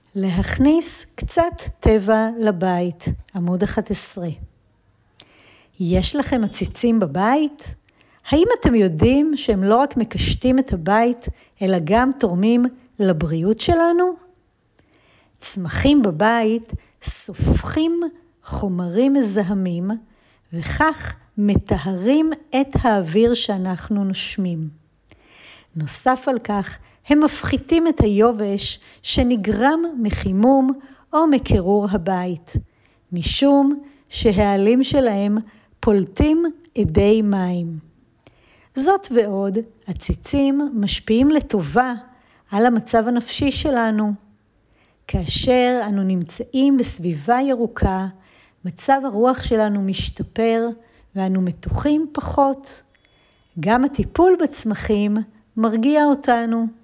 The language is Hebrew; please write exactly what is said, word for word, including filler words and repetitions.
להכניס קצת טבע לבית, עמוד אחת עשרה. יש לכם עציצים בבית? האם אתם יודעים שהם לא רק מקשטים את הבית, אלא גם תורמים לבריאות שלנו? צמחים בבית סופחים חומרים מזהמים, וכך מטהרים את האוויר שאנחנו נושמים. נוסף על כך, הם מפחיתים את היובש שנגרם מחימום או מקירור הבית, משום שהעלים שלהם פולטים אדי מים. זאת ועוד, עציצים משפיעים לטובה על המצב הנפשי שלנו. כאשר אנו נמצאים בסביבה ירוקה, מצב הרוח שלנו משתפר ואנו מתוחים פחות. גם הטיפול בצמחים מרגיע אותנו.